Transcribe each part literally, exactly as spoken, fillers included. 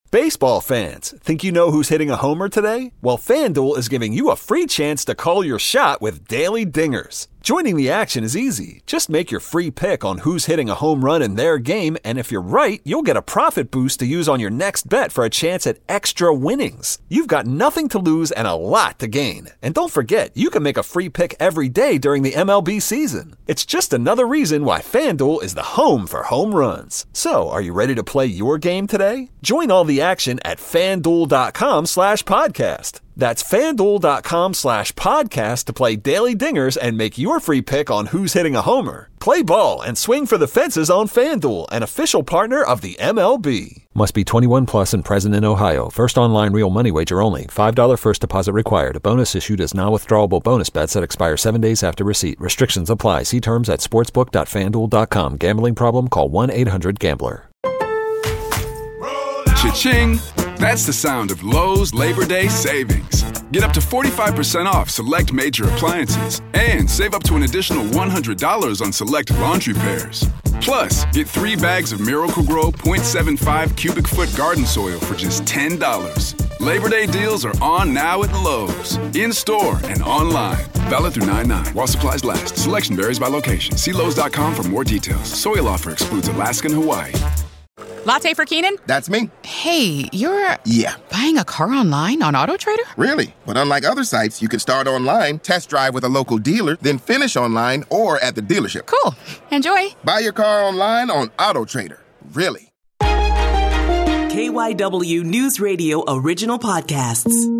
Baseball fans, think you know who's hitting a homer today? Well, FanDuel is giving you a free chance to call your shot with Daily Dingers. Joining the action is easy. Just make your free pick on who's hitting a home run in their game, and if you're right, you'll get a profit boost to use on your next bet for a chance at extra winnings. You've got nothing to lose and a lot to gain. And don't forget, you can make a free pick every day during the M L B season. It's just another reason why FanDuel is the home for home runs. So, are you ready to play your game today? Join all the action at FanDuel.com slash podcast. That's FanDuel.com slash podcast to play Daily Dingers and make your free pick on who's hitting a homer. Play ball and swing for the fences on FanDuel, an official partner of the M L B. Must be twenty-one plus and present in Ohio. First online real money wager only. five dollars first deposit required. A bonus issued as non-withdrawable bonus bets that expire seven days after receipt. Restrictions apply. See terms at sportsbook dot fan duel dot com. Gambling problem? Call one eight hundred gambler. Cha-ching! That's the sound of Lowe's Labor Day savings. Get up to forty-five percent off select major appliances and save up to an additional one hundred dollars on select laundry pairs. Plus, get three bags of Miracle-Gro point seven five cubic foot garden soil for just ten dollars. Labor Day deals are on now at Lowe's, in-store and online. Valid through nine nine while supplies last. Selection varies by location. See Lowe's dot com for more details. Soil offer excludes Alaska and Hawaii. Latte for Keenan? That's me. Hey, you're... Yeah. Buying a car online on AutoTrader? Really? But unlike other sites, you can start online, test drive with a local dealer, then finish online or at the dealership. Cool. Enjoy. Buy your car online on AutoTrader. Really? K Y W News Radio original podcasts.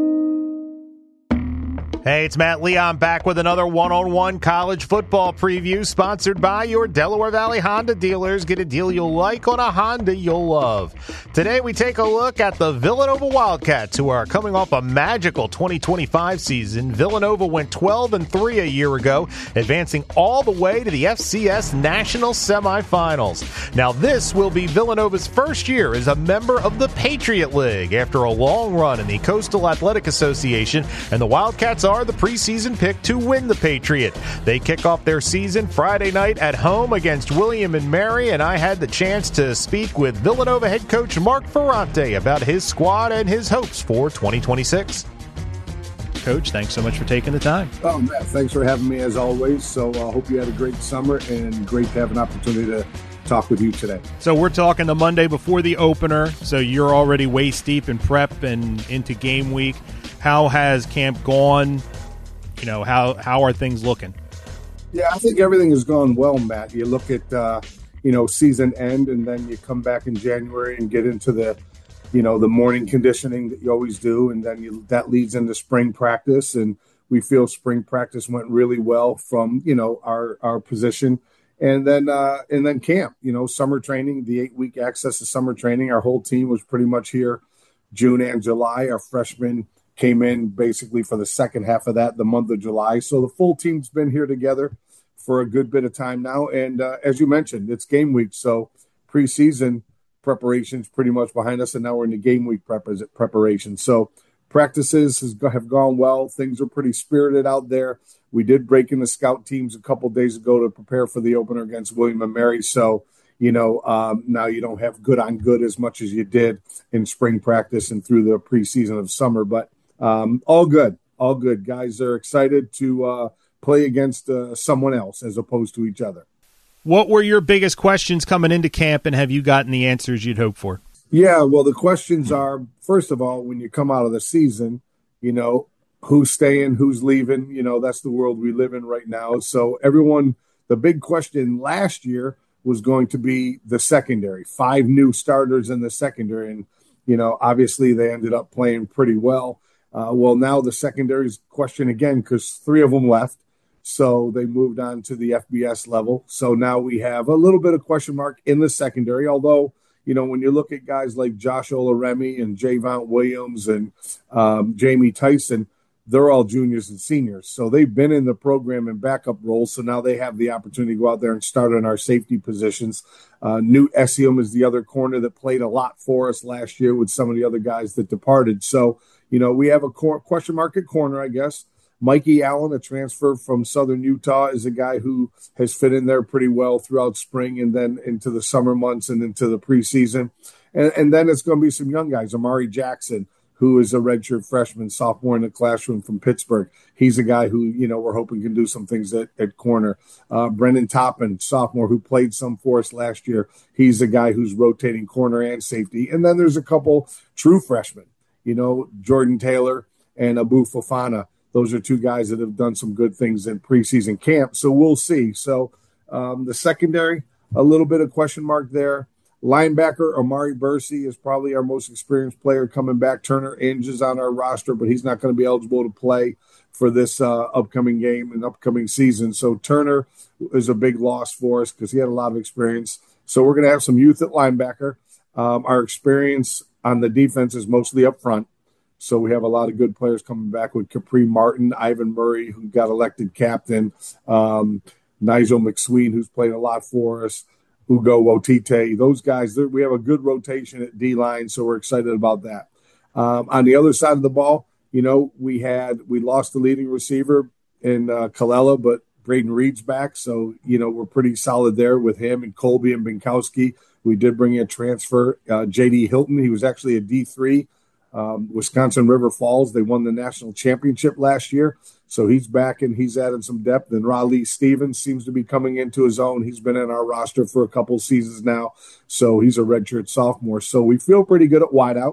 Hey, it's Matt Leon back with another one-on-one college football preview sponsored by your Delaware Valley Honda dealers. Get a deal you'll like on a Honda you'll love. Today we take a look at the Villanova Wildcats, who are coming off a magical twenty twenty-five season. Villanova went twelve and three a year ago, advancing all the way to the F C S National Semifinals. Now this will be Villanova's first year as a member of the Patriot League after a long run in the Coastal Athletic Association, and the Wildcats are the preseason pick to win the Patriot. They kick off their season Friday night at home against William and Mary, and I had the chance to speak with Villanova head coach Mark Ferrante about his squad and his hopes for twenty twenty-six. Coach, thanks so much for taking the time. Oh, Matt, thanks for having me as always. So I uh, hope you had a great summer and great to have an opportunity to talk with you today. So we're talking the Monday before the opener, so you're already waist deep in prep and into game week. How has camp gone? You know, how how are things looking? Yeah, I think everything has gone well, Matt. You look at, uh, you know, season end, and then you come back in January and get into the, you know, the morning conditioning that you always do, and then you, that leads into spring practice, and we feel spring practice went really well from, you know, our, our position. And then uh, and then camp, you know, summer training, the eight-week access to summer training. Our whole team was pretty much here June and July. Our freshmen came in basically for the second half of that, the month of July. So the full team's been here together for a good bit of time now. And uh, as you mentioned, it's game week. So preseason preparation's pretty much behind us, and now we're in the game week prep- preparation. So practices has, have gone well. Things are pretty spirited out there. We did break in the scout teams a couple days ago to prepare for the opener against William and Mary. So, you know, um, now you don't have good on good as much as you did in spring practice and through the preseason of summer. But um, all good, all good. Guys are excited to uh, play against uh, someone else as opposed to each other. What were your biggest questions coming into camp, and have you gotten the answers you'd hoped for? Yeah, well, the questions are, first of all, when you come out of the season, you know, who's staying, who's leaving, you know, that's the world we live in right now. So everyone, the big question last year was going to be the secondary, five new starters in the secondary. And, you know, obviously they ended up playing pretty well. Uh, well, now the secondary's question again, because three of them left. So they moved on to the F B S level. So now we have a little bit of question mark in the secondary, although, you know, when you look at guys like Josh Olaremi and Javon Williams and um, Jamie Tyson, they're all juniors and seniors. So they've been in the program in backup roles. So now they have the opportunity to go out there and start on our safety positions. Uh, Newt Essium is the other corner that played a lot for us last year with some of the other guys that departed. So, you know, we have a cor- question mark at corner, I guess. Mikey Allen, a transfer from Southern Utah, is a guy who has fit in there pretty well throughout spring and then into the summer months and into the preseason. And, and then it's going to be some young guys. Amari Jackson, who is a redshirt freshman, sophomore in the classroom from Pittsburgh. He's a guy who, you know, we're hoping can do some things at, at corner. Uh, Brendan Toppin, sophomore, who played some for us last year. He's a guy who's rotating corner and safety. And then there's a couple true freshmen, you know, Jordan Taylor and Abu Fofana. Those are two guys that have done some good things in preseason camp. So we'll see. So um, the secondary, a little bit of question mark there. Linebacker Amari Bursey is probably our most experienced player coming back. Turner Inge is on our roster, but he's not going to be eligible to play for this uh, upcoming game and upcoming season. So Turner is a big loss for us because he had a lot of experience. So we're going to have some youth at linebacker. Um, our experience on the defense is mostly up front. So we have a lot of good players coming back with Capri Martin, Ivan Murray, who got elected captain, um, Nigel McSween, who's played a lot for us, Ugo Wotite, those guys. We have a good rotation at D-line, so we're excited about that. Um, on the other side of the ball, you know, we had we lost the leading receiver in uh, Kalela, but Braden Reed's back, so, you know, we're pretty solid there with him and Colby and Binkowski. We did bring in a transfer, uh, J D Hilton. He was actually a D three, um, Wisconsin River Falls. They won the national championship last year. So he's back and he's added some depth. And Raleigh Stevens seems to be coming into his own. He's been in our roster for a couple seasons now. So he's a redshirt sophomore. So we feel pretty good at wideout.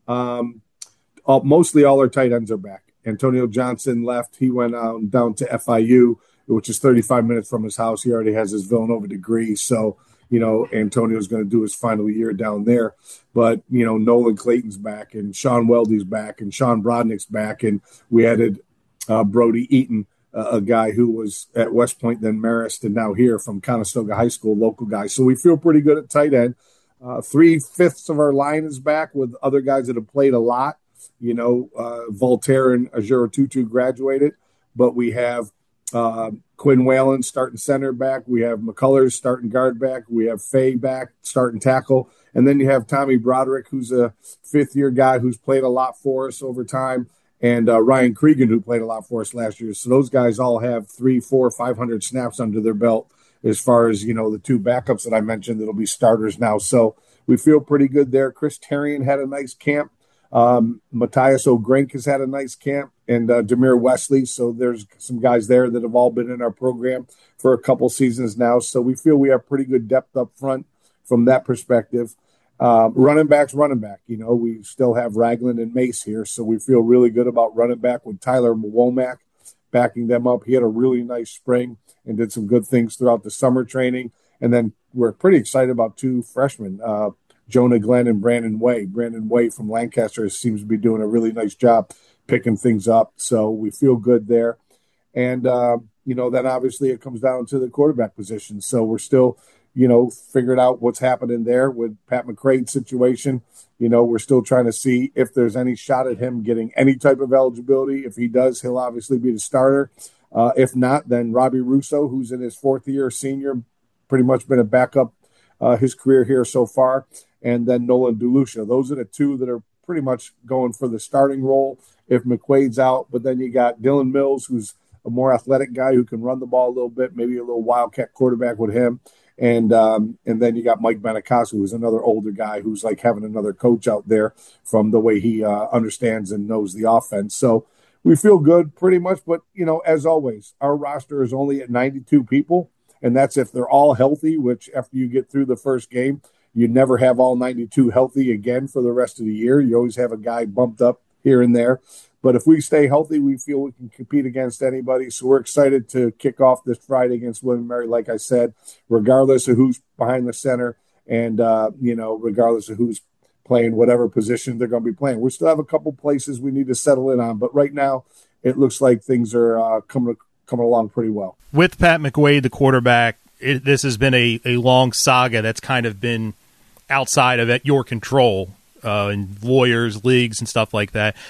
Um, all, mostly all our tight ends are back. Antonio Johnson left. He went um, down to F I U, which is thirty-five minutes from his house. He already has his Villanova degree. So, you know, Antonio's going to do his final year down there. But, you know, Nolan Clayton's back and Sean Weldy's back and Sean Brodnick's back. And we added Uh, Brody Eaton, uh, a guy who was at West Point, then Marist, and now here from Conestoga High School, local guy. So we feel pretty good at tight end. Uh, three-fifths of our line is back with other guys that have played a lot. You know, uh, Voltaire and Ajuro Tutu graduated, but we have uh, Quinn Whalen starting center back. We have McCullers starting guard back. We have Faye back starting tackle. And then you have Tommy Broderick, who's a fifth-year guy who's played a lot for us over time. And uh, Ryan Cregan, who played a lot for us last year. So those guys all have three, four, five hundred snaps under their belt as far as, you know, the two backups that I mentioned that'll be starters now. So we feel pretty good there. Chris Terrian had a nice camp. Um, Matthias O'Grink has had a nice camp. And uh, Jameer Wesley. So there's some guys there that have all been in our program for a couple seasons now. So we feel we have pretty good depth up front from that perspective. Uh, running backs, running back. You know, we still have Ragland and Mace here, so we feel really good about running back with Tyler Womack backing them up. He had a really nice spring and did some good things throughout the summer training. And then we're pretty excited about two freshmen, uh, Jonah Glenn and Brandon Way. Brandon Way from Lancaster seems to be doing a really nice job picking things up, so we feel good there. And, uh, you know, then obviously it comes down to the quarterback position. So we're still – you know, figured out what's happening there with Pat McCrae's situation. You know, we're still trying to see if there's any shot at him getting any type of eligibility. If he does, he'll obviously be the starter. Uh, if not, then Robbie Russo, who's in his fourth year, senior, pretty much been a backup uh, his career here so far. And then Nolan DeLucia. Those are the two that are pretty much going for the starting role if McQuaid's out. But then you got Dylan Mills, who's a more athletic guy who can run the ball a little bit, maybe a little wildcat quarterback with him. And um, and then you got Mike Benicasso, who's another older guy who's like having another coach out there from the way he uh, understands and knows the offense. So we feel good pretty much. But, you know, as always, our roster is only at ninety-two people, and that's if they're all healthy, which after you get through the first game, you never have all ninety-two healthy again for the rest of the year. You always have a guy bumped up here and there. But if we stay healthy, we feel we can compete against anybody. So we're excited to kick off this Friday against William and Mary, like I said, regardless of who's behind the center and, uh, you know, regardless of who's playing whatever position they're going to be playing. We still have a couple places we need to settle in on. But right now, it looks like things are uh, coming coming along pretty well. With Pat McQuaid, the quarterback, it, this has been a, a long saga that's kind of been outside of at your control uh, and lawyers, leagues, and stuff like that.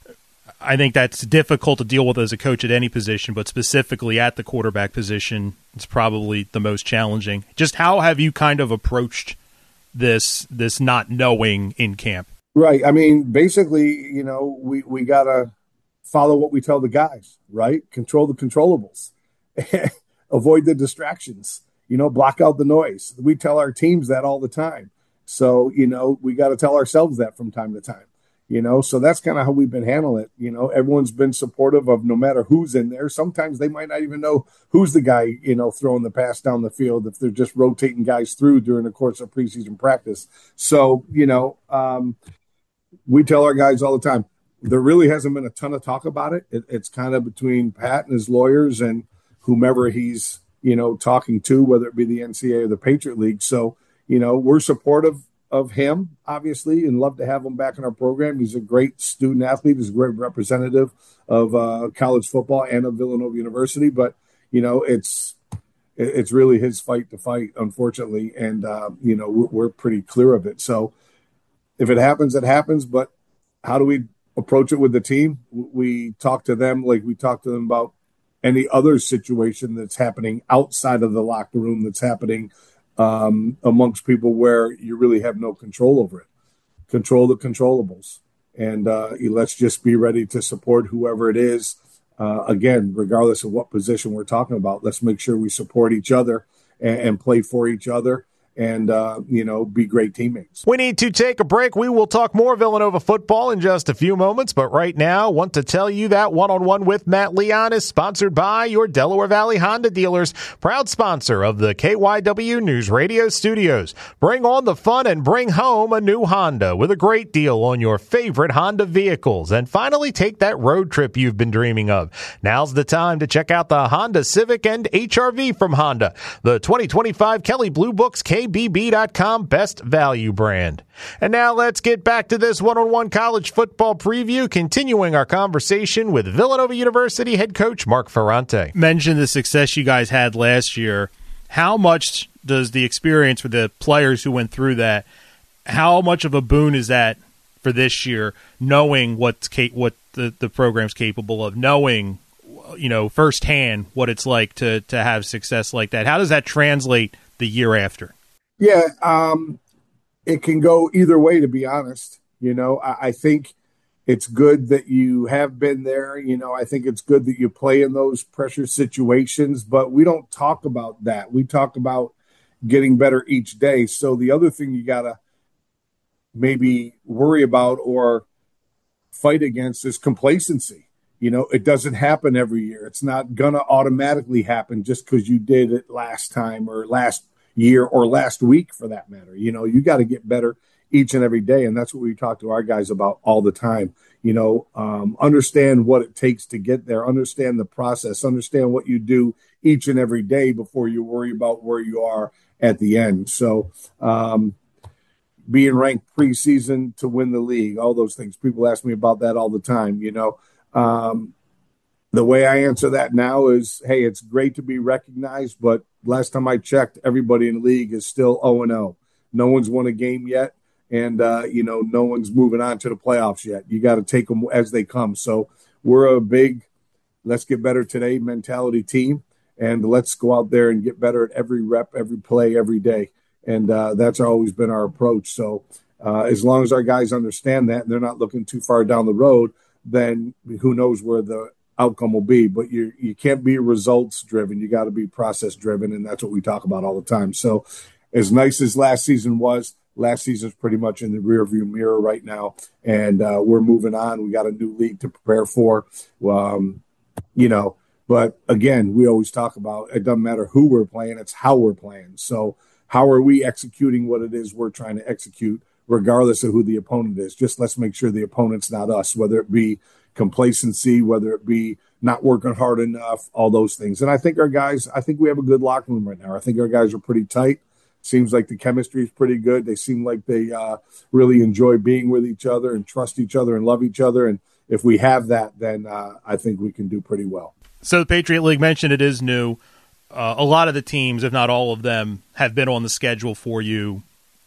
I think that's difficult to deal with as a coach at any position, but specifically at the quarterback position, it's probably the most challenging. Just how have you kind of approached this this not knowing in camp? Right. I mean, basically, you know, we, we got to follow what we tell the guys, right? Control the controllables. Avoid the distractions. You know, block out the noise. We tell our teams that all the time. So, you know, we got to tell ourselves that from time to time. You know, so that's kind of how we've been handling it. You know, everyone's been supportive of no matter who's in there. Sometimes they might not even know who's the guy, you know, throwing the pass down the field if they're just rotating guys through during the course of preseason practice. So, you know, um, we tell our guys all the time, there really hasn't been a ton of talk about it. it. It's kind of between Pat and his lawyers and whomever he's, you know, talking to, whether it be the N C double A or the Patriot League. So, you know, we're supportive of him, obviously, and love to have him back in our program. He's a great student athlete. He's a great representative of uh, college football and of Villanova University. But, you know, it's it's really his fight to fight, unfortunately. And, uh, you know, we're, we're pretty clear of it. So if it happens, it happens. But how do we approach it with the team? We talk to them like we talk to them about any other situation that's happening outside of the locker room, that's happening Um, amongst people where you really have no control over it. Control the controllables. And uh, let's just be ready to support whoever it is. Uh, again, regardless of what position we're talking about, let's make sure we support each other and, and play for each other and, uh, you know, be great teammates. We need to take a break. We will talk more Villanova football in just a few moments, but right now, want to tell you that One-on-One with Matt Leon is sponsored by your Delaware Valley Honda dealers, proud sponsor of the K Y W News Radio studios. Bring on the fun and bring home a new Honda with a great deal on your favorite Honda vehicles. And finally, take that road trip you've been dreaming of. Now's the time to check out the Honda Civic and H R V from Honda, the twenty twenty-five Kelley Blue Books K B B dot com best value brand. And now let's get back to this one-on-one college football preview, continuing our conversation with Villanova University head coach Mark Ferrante. Mentioned the success you guys had last year. How much does the experience with the players who went through that, how much of a boon is that for this year, knowing what's ca- what the, the program's capable of, knowing, you know, firsthand what it's like to to have success like that? How does that translate the year after? Yeah, um, it can go either way, to be honest. You know, I, I think it's good that you have been there. You know, I think it's good that you play in those pressure situations, but we don't talk about that. We talk about getting better each day. So the other thing you got to maybe worry about or fight against is complacency. You know, it doesn't happen every year. It's not going to automatically happen just because you did it last time or last year or last week for that matter. You know, you got to get better each and every day. And that's what we talk to our guys about all the time. You know, um, understand what it takes to get there, understand the process, understand what you do each and every day before you worry about where you are at the end. So um, being ranked preseason to win the league, all those things, people ask me about that all the time. You know, um, the way I answer that now is, hey, it's great to be recognized, but last time I checked, everybody in the league is still oh and oh. No one's won a game yet, and, uh, you know, no one's moving on to the playoffs yet. You got to take them as they come. So we're a big let's get better today mentality team, and let's go out there and get better at every rep, every play, every day. And uh, that's always been our approach. So uh, as long as our guys understand that and they're not looking too far down the road, then who knows where the outcome will be. But you you can't be results driven. You got to be process driven, and that's what we talk about all the time. So as nice as last season was, last season's pretty much in the rearview mirror right now, and uh, we're moving on. We got a new league to prepare for, um, you know. But again, we always talk about it doesn't matter who we're playing; it's how we're playing. So how are we executing what it is we're trying to execute, regardless of who the opponent is? Just let's make sure the opponent's not us, whether it be complacency, whether it be not working hard enough, all those things. And I think our guys, I think we have a good locker room right now. I think our guys are pretty tight. Seems like the chemistry is pretty good. They seem like they uh, really enjoy being with each other and trust each other and love each other. And if we have that, then uh, I think we can do pretty well. So the Patriot League mentioned it is new. Uh, a lot of the teams, if not all of them, have been on the schedule for you.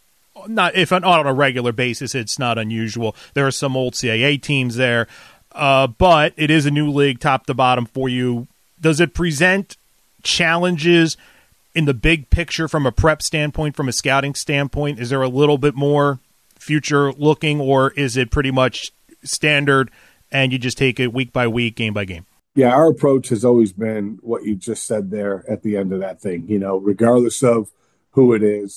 Not if not on a regular basis, it's not unusual. There are some old C A A teams there, uh, but it is a new league, top to bottom for you. Does it present challenges in the big picture from a prep standpoint, from a scouting standpoint? Is there a little bit more future looking, or is it pretty much standard and you just take it week by week, game by game? Yeah, our approach has always been what you just said there at the end of that thing. You know, regardless of who it is,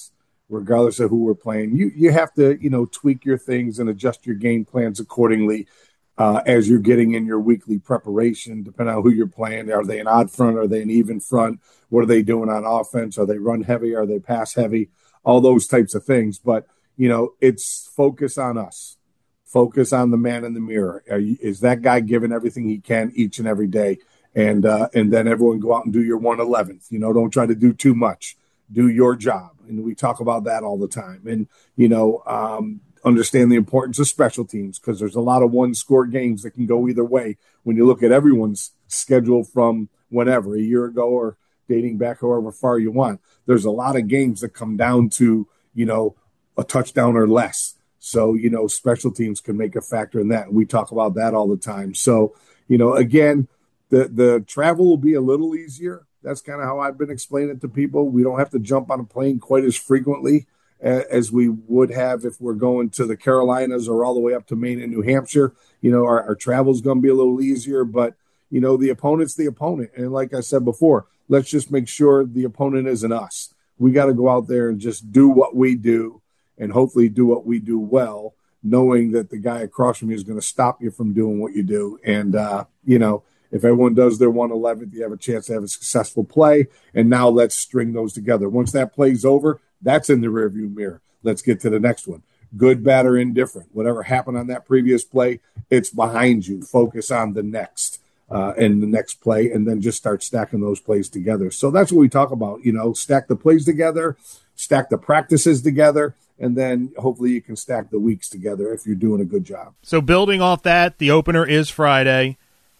regardless of who we're playing. You you have to, you know, tweak your things and adjust your game plans accordingly uh, as you're getting in your weekly preparation, depending on who you're playing. Are they an odd front? Are they an even front? What are they doing on offense? Are they run heavy? Are they pass heavy? All those types of things. But, you know, it's focus on us. Focus on the man in the mirror. Are you, is that guy giving everything he can each and every day? And uh, and then everyone go out and do your one eleventh. You know, don't try to do too much. Do your job. And we talk about that all the time. And, you know, um, understand the importance of special teams, because there's a lot of one-score games that can go either way when you look at everyone's schedule from whenever, a year ago or dating back however far you want. There's a lot of games that come down to, you know, a touchdown or less. So, you know, special teams can make a factor in that. And we talk about that all the time. So, you know, again, the, the travel will be a little easier. That's kind of how I've been explaining it to people. We don't have to jump on a plane quite as frequently as we would have if we're going to the Carolinas or all the way up to Maine and New Hampshire. You know, our, our travel is going to be a little easier, but, you know, the opponent's the opponent. And like I said before, let's just make sure the opponent isn't us. We got to go out there and just do what we do and hopefully do what we do well, knowing that the guy across from you is going to stop you from doing what you do. And, uh, you know, if everyone does their one eleventh, you have a chance to have a successful play. And now let's string those together. Once that play's over, that's in the rearview mirror. Let's get to the next one. Good, bad, or indifferent. Whatever happened on that previous play, it's behind you. Focus on the next uh, and the next play, and then just start stacking those plays together. So that's what we talk about, you know, stack the plays together, stack the practices together, and then hopefully you can stack the weeks together if you're doing a good job. So building off that, the opener is Friday.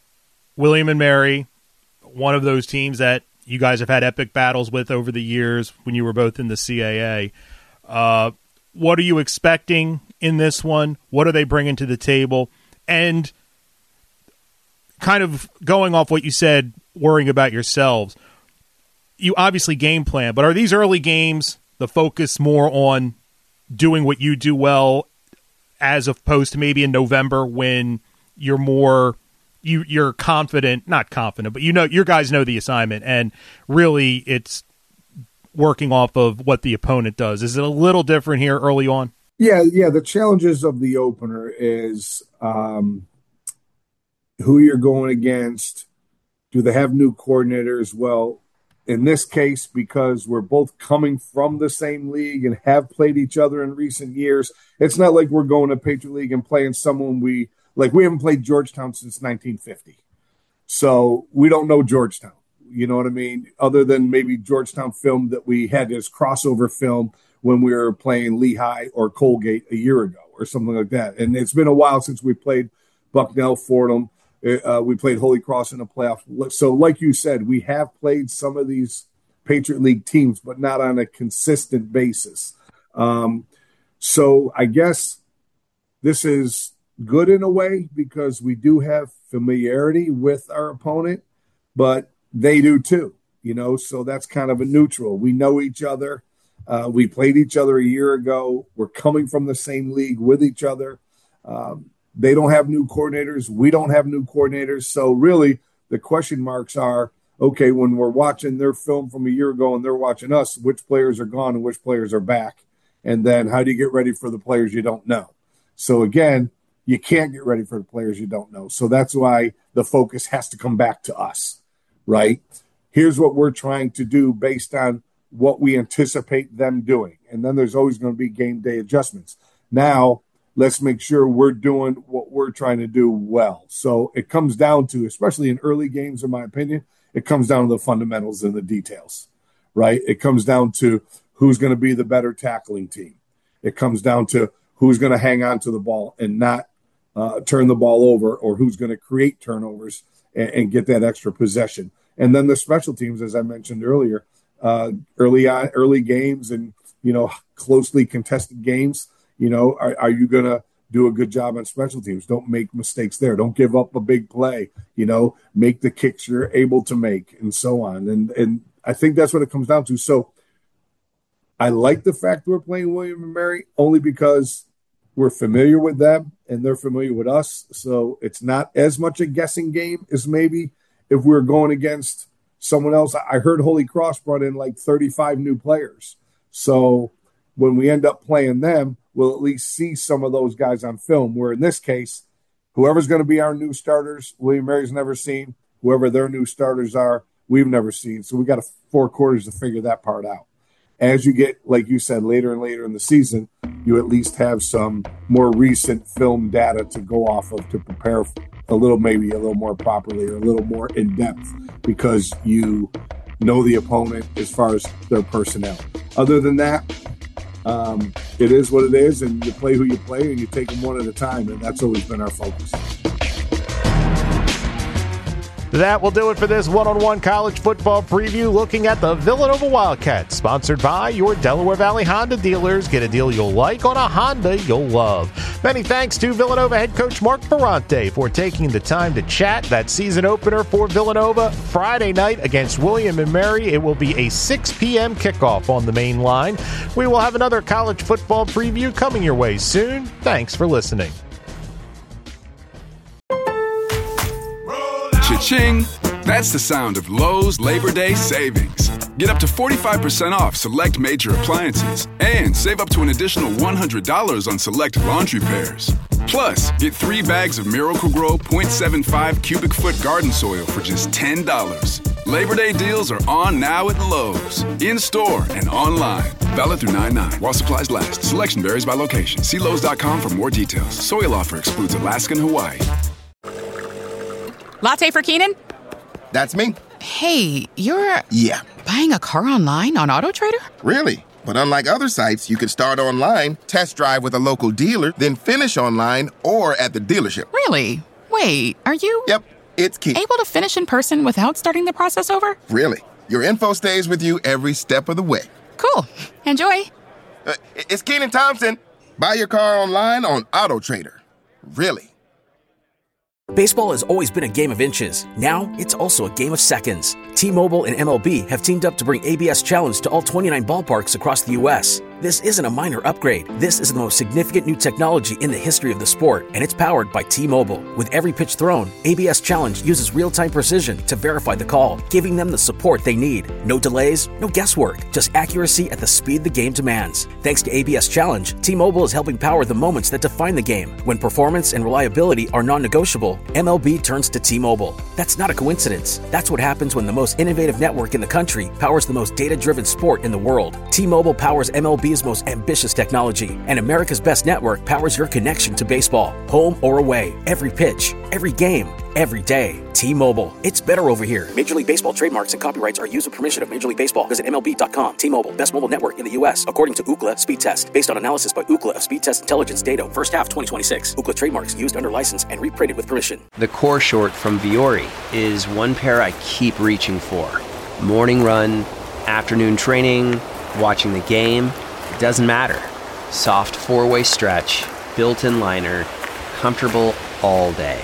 William and Mary, one of those teams that you guys have had epic battles with over the years when you were both in the C A A. Uh, what are you expecting in this one? What are they bringing to the table? And kind of going off what you said, worrying about yourselves, you obviously game plan, but are these early games the focus more on doing what you do well as opposed to maybe in November when you're more you you're confident, not confident, but you know your guys know the assignment and really it's working off of what the opponent does. Is it a little different here early on? Yeah, yeah. The challenges of the opener is um, who you're going against. Do they have new coordinators? Well, in this case, because we're both coming from the same league and have played each other in recent years, it's not like we're going to Patriot League and playing someone we like. We haven't played Georgetown since nineteen fifty, so we don't know Georgetown. You know what I mean? Other than maybe Georgetown film that we had as crossover film when we were playing Lehigh or Colgate a year ago or something like that. And it's been a while since we played Bucknell, Fordham. Uh, we played Holy Cross in the playoffs. So like you said, we have played some of these Patriot League teams, but not on a consistent basis. Um, so I guess this is good in a way because we do have familiarity with our opponent, but they do too, you know, so that's kind of a neutral. We know each other. Uh, we played each other a year ago. We're coming from the same league with each other. Um, they don't have new coordinators. We don't have new coordinators. So really the question marks are, okay, when we're watching their film from a year ago and they're watching us, which players are gone and which players are back? And then how do you get ready for the players you don't know? So again, you can't get ready for the players you don't know. So that's why the focus has to come back to us, right? Here's what we're trying to do based on what we anticipate them doing. And then there's always going to be game day adjustments. Now, let's make sure we're doing what we're trying to do well. So it comes down to, especially in early games, in my opinion, it comes down to the fundamentals and the details, right? It comes down to who's going to be the better tackling team. It comes down to who's going to hang on to the ball and not uh, turn the ball over, or who's going to create turnovers and, and get that extra possession. And then the special teams, as I mentioned earlier, uh, early on, early games and, you know, closely contested games, you know, are, are you going to do a good job on special teams? Don't make mistakes there. Don't give up a big play, you know, make the kicks you're able to make and so on. And, and I think that's what it comes down to. So I like the fact we're playing William and Mary only because we're familiar with them and they're familiar with us. So it's not as much a guessing game as maybe if we're going against someone else. I heard Holy Cross brought in like thirty-five new players. So, when we end up playing them, we'll at least see some of those guys on film, where in this case, whoever's going to be our new starters, William Mary's never seen. Whoever their new starters are, we've never seen. So we got a four quarters to figure that part out. As you get, like you said, later and later in the season, you at least have some more recent film data to go off of to prepare a little, maybe a little more properly or a little more in depth, because you know the opponent as far as their personnel. Other than that, um, it is what it is, and you play who you play, and you take them one at a time, and that's always been our focus. That will do it for this one-on-one college football preview, looking at the Villanova Wildcats, sponsored by your Delaware Valley Honda dealers. Get a deal you'll like on a Honda you'll love. Many thanks to Villanova head coach Mark Ferrante for taking the time to chat. That season opener for Villanova Friday night against William and Mary. It will be a six p.m. kickoff on the main line. We will have another college football preview coming your way soon. Thanks for listening. Cha-ching! That's the sound of Lowe's Labor Day savings. Get up to forty-five percent off select major appliances and save up to an additional one hundred dollars on select laundry pairs. Plus, get three bags of Miracle-Gro point seven five cubic foot garden soil for just ten dollars. Labor Day deals are on now at Lowe's, in-store and online. Valid through nine nine while supplies last. Selection varies by location. See Lowe's dot com for more details. Soil offer excludes Alaska and Hawaii. Latte for Keenan? That's me. Hey, you're... Yeah. Buying a car online on AutoTrader? Really? But unlike other sites, you can start online, test drive with a local dealer, then finish online or at the dealership. Really? Wait, are you... Yep, it's key. Able to finish in person without starting the process over? Really. Your info stays with you every step of the way. Cool. Enjoy. Uh, it's Keenan Thompson. Buy your car online on AutoTrader. Really. Baseball has always been a game of inches. Now, it's also a game of seconds. T-Mobile and M L B have teamed up to bring A B S Challenge to all twenty-nine ballparks across the U S This isn't a minor upgrade. This is the most significant new technology in the history of the sport, and it's powered by T-Mobile. With every pitch thrown, A B S Challenge uses real-time precision to verify the call, giving them the support they need. No delays, no guesswork, just accuracy at the speed the game demands. Thanks to A B S Challenge, T-Mobile is helping power the moments that define the game. When performance and reliability are non-negotiable, M L B turns to T-Mobile. That's not a coincidence. That's what happens when the most innovative network in the country powers the most data-driven sport in the world. T-Mobile powers M L B's most ambitious technology, and America's best network powers your connection to baseball. Home or away, every pitch, every game, every day. T-Mobile. It's better over here. Major League Baseball trademarks and copyrights are used with permission of Major League Baseball. Visit M L B dot com. T-Mobile. Best mobile network in the U S according to Ookla Speed Test. Based on analysis by Ookla of Speed Test Intelligence data. First half twenty twenty-six. Ookla trademarks used under license and reprinted with permission. The core short from Vuori is one pair I keep reaching for. Morning run, afternoon training, watching the game. It doesn't matter. Soft four-way stretch, built-in liner, comfortable all day.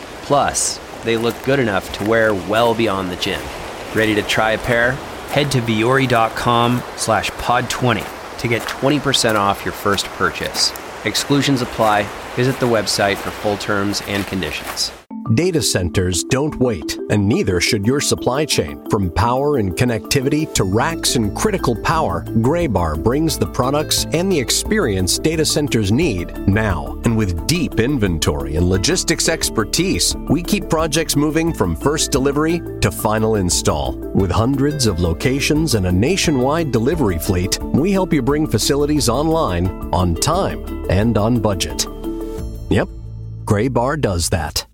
Plus, they look good enough to wear well beyond the gym. Ready to try a pair? Head to Vuori dot com slash pod twenty to get twenty percent off your first purchase. Exclusions apply. Visit the website for full terms and conditions. Data centers don't wait, and neither should your supply chain. From power and connectivity to racks and critical power, Graybar brings the products and the experience data centers need now. And with deep inventory and logistics expertise, we keep projects moving from first delivery to final install. With hundreds of locations and a nationwide delivery fleet, we help you bring facilities online, on time, and on budget. Yep, Graybar does that.